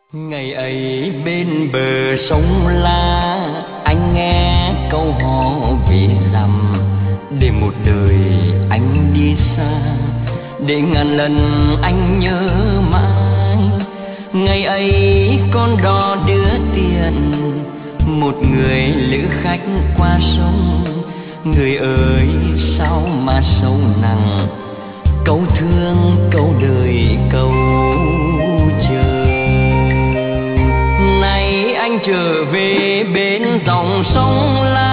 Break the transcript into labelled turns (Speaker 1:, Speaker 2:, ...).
Speaker 1: Ngày ấy bên bờ sông La, anh nghe câu hò về lầm. Để một đời anh đi xa, để ngàn lần anh nhớ mãi. Ngày ấy con đò đưa tiền, một người lữ khách qua sông. Người ơi sao mà sâu nặng, câu thương câu đời câu chờ. Này anh trở về bên dòng sông La,